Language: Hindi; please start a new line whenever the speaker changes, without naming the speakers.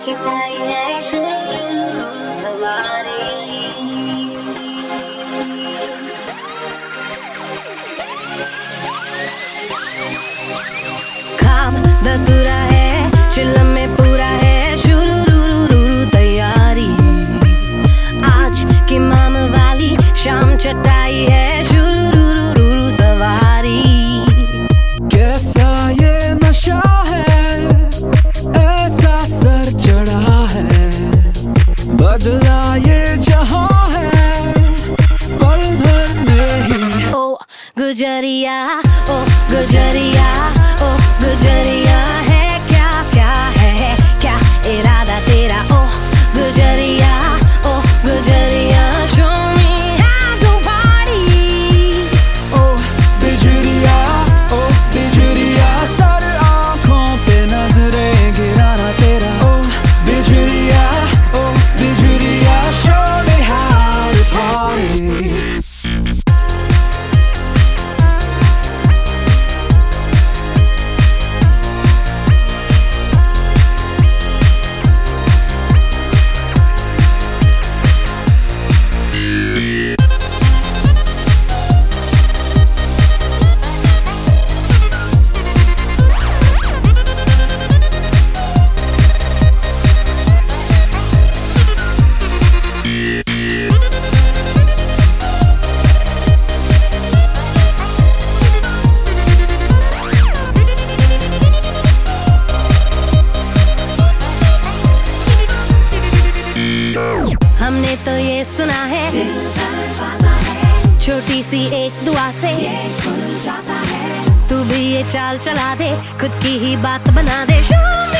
चटाई है शुरू सवारी। खाब पूरा है चिल्लम में पूरा है शुरू तैयारी। आज की माम वाली शाम चटाई है शुरू सवारी।
कैसा ये नशा है, ऐसा सर चढ़ा है, बदला ये जहां है पल भर में ही।
ओ गुजरिया, ओ गुजरिया, ओ गुजरिया है क्या क्या है क्या इरादा तेरा। ओ गुजरिया, ओ गुजरिया show me how to party।
ओ बिजुरिया, ओ बिजुरिया, सर आंखों पे नजरें गिराना तेरा। ओ बिजुरिया, ओ बिजुरिया, show me how to party।
हमने तो ये सुना है छोटी सी एक दुआ से तू भी ये चाल चला दे, खुद की ही बात बना दे।